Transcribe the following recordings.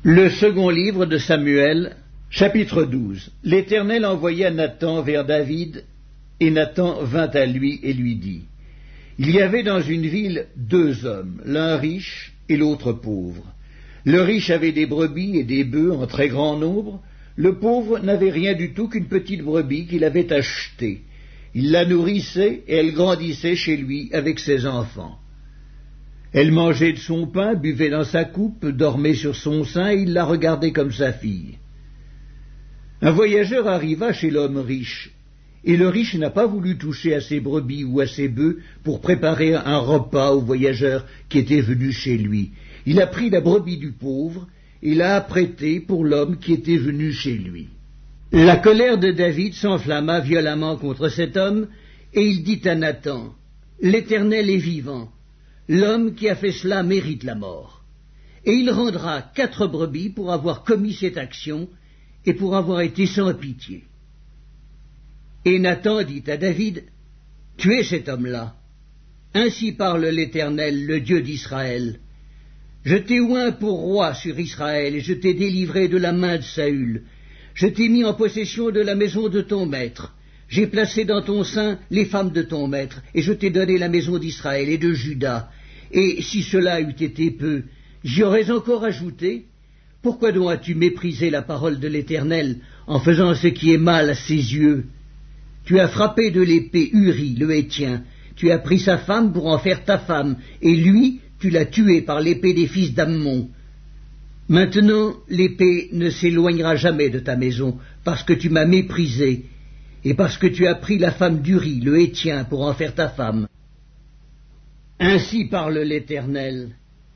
Le second livre de Samuel, chapitre 12. L'Éternel envoya Nathan vers David, et Nathan vint à lui et lui dit, « Il y avait dans une ville 2 hommes, l'un riche et l'autre pauvre. Le riche avait des brebis et des bœufs en très grand nombre. Le pauvre n'avait rien du tout qu'une petite brebis qu'il avait achetée. Il la nourrissait et elle grandissait chez lui avec ses enfants. Elle mangeait de son pain, buvait dans sa coupe, dormait sur son sein, et il la regardait comme sa fille. Un voyageur arriva chez l'homme riche, et le riche n'a pas voulu toucher à ses brebis ou à ses bœufs pour préparer un repas au voyageur qui était venu chez lui. Il a pris la brebis du pauvre et l'a apprêtée pour l'homme qui était venu chez lui. La colère de David s'enflamma violemment contre cet homme, et il dit à Nathan, « L'Éternel est vivant. L'homme qui a fait cela mérite la mort. Et il rendra 4 brebis pour avoir commis cette action et pour avoir été sans pitié. » Et Nathan dit à David, « Tuez cet homme-là. Ainsi parle l'Éternel, le Dieu d'Israël. Je t'ai oint pour roi sur Israël, et je t'ai délivré de la main de Saül. Je t'ai mis en possession de la maison de ton maître. J'ai placé dans ton sein les femmes de ton maître, et je t'ai donné la maison d'Israël et de Juda. Et si cela eût été peu, j'y aurais encore ajouté. Pourquoi donc as-tu méprisé la parole de l'Éternel en faisant ce qui est mal à ses yeux? Tu as frappé de l'épée Uri, le Héthien. Tu as pris sa femme pour en faire ta femme, et lui, tu l'as tué par l'épée des fils d'Ammon. Maintenant, l'épée ne s'éloignera jamais de ta maison, parce que tu m'as méprisé, et parce que tu as pris la femme d'Uri, le Héthien, pour en faire ta femme. Ainsi parle l'Éternel.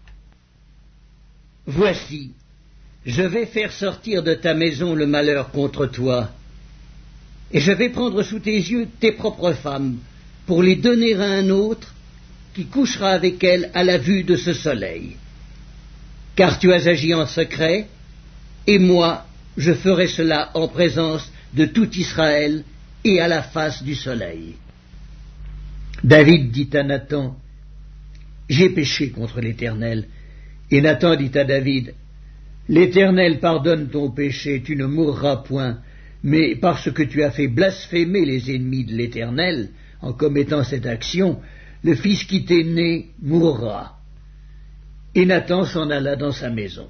Voici, je vais faire sortir de ta maison le malheur contre toi, et je vais prendre sous tes yeux tes propres femmes, pour les donner à un autre, qui couchera avec elles à la vue de ce soleil. Car tu as agi en secret, et moi, je ferai cela en présence de tout Israël et à la face du soleil. » David dit à Nathan, « J'ai péché contre l'Éternel. » Et Nathan dit à David, « L'Éternel pardonne ton péché, tu ne mourras point, mais parce que tu as fait blasphémer les ennemis de l'Éternel, en commettant cette action, le fils qui t'est né mourra. » Et Nathan s'en alla dans sa maison.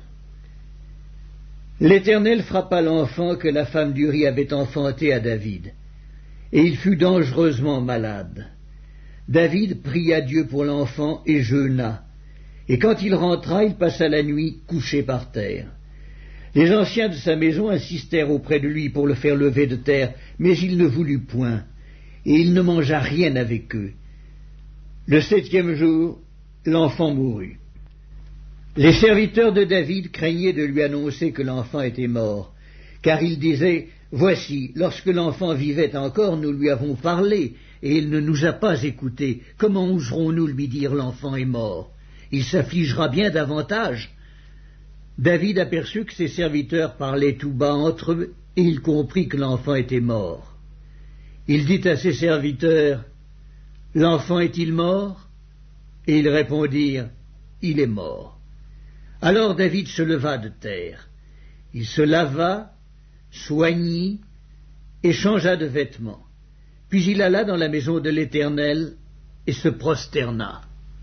L'Éternel frappa l'enfant que la femme d'Uri avait enfanté à David, et il fut dangereusement malade. David pria Dieu pour l'enfant et jeûna, et quand il rentra, il passa la nuit couché par terre. Les anciens de sa maison insistèrent auprès de lui pour le faire lever de terre, mais il ne voulut point, et il ne mangea rien avec eux. Le 7e jour, l'enfant mourut. Les serviteurs de David craignaient de lui annoncer que l'enfant était mort, car ils disaient, « Voici, lorsque l'enfant vivait encore, nous lui avons parlé, et il ne nous a pas écoutés. Comment oserons-nous lui dire, l'enfant est mort? Il s'affligera bien davantage. » David aperçut que ses serviteurs parlaient tout bas entre eux, et il comprit que l'enfant était mort. Il dit à ses serviteurs, « L'enfant est-il mort ?» Et ils répondirent, « Il est mort. » Alors David se leva de terre. Il se lava, soignit et changea de vêtements. Puis il alla dans la maison de l'Éternel et se prosterna.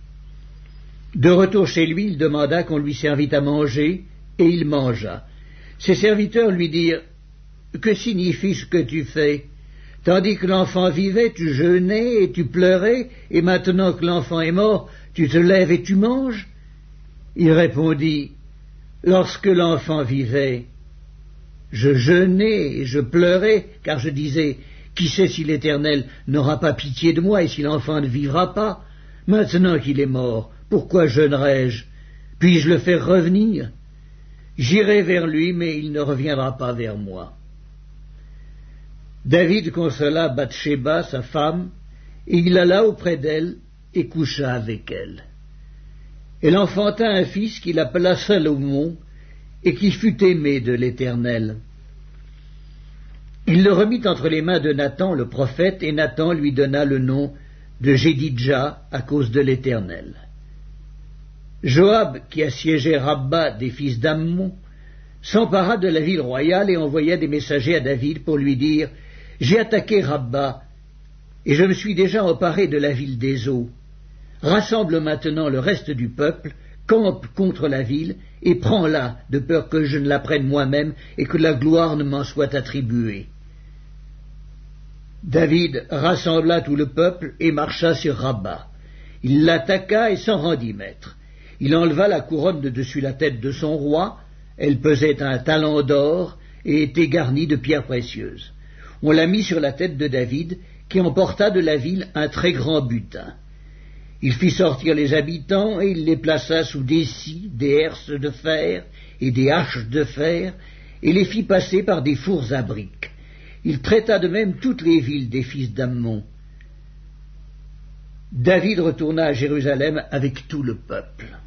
De retour chez lui, il demanda qu'on lui servît à manger, et il mangea. Ses serviteurs lui dirent, « Que signifie ce que tu fais? Tandis que l'enfant vivait, tu jeûnais et tu pleurais, et maintenant que l'enfant est mort, tu te lèves et tu manges ?» Il répondit, « Lorsque l'enfant vivait, je jeûnais et je pleurais, car je disais, qui sait si l'Éternel n'aura pas pitié de moi et si l'enfant ne vivra pas? Maintenant qu'il est mort, pourquoi jeûnerais-je? Puis-je le faire revenir? J'irai vers lui, mais il ne reviendra pas vers moi. » David consola Bathsheba, sa femme, et il alla auprès d'elle et coucha avec elle. Elle enfanta un fils qu'il appela Salomon, et qui fut aimé de l'Éternel. Il le remit entre les mains de Nathan le prophète, et Nathan lui donna le nom de Jédidja à cause de l'Éternel. Joab, qui assiégeait Rabba des fils d'Ammon, s'empara de la ville royale et envoya des messagers à David pour lui dire « J'ai attaqué Rabba, et je me suis déjà emparé de la ville des eaux. Rassemble maintenant le reste du peuple, campe contre la ville, et prends-la, de peur que je ne la prenne moi-même et que la gloire ne m'en soit attribuée. » David rassembla tout le peuple et marcha sur Rabba. Il l'attaqua et s'en rendit maître. Il enleva la couronne de dessus la tête de son roi, elle pesait un talent d'or et était garnie de pierres précieuses. On la mit sur la tête de David, qui emporta de la ville un très grand butin. Il fit sortir les habitants et il les plaça sous des scies, des herses de fer et des haches de fer, et les fit passer par des fours à briques. Il traita de même toutes les villes des fils d'Ammon. David retourna à Jérusalem avec tout le peuple.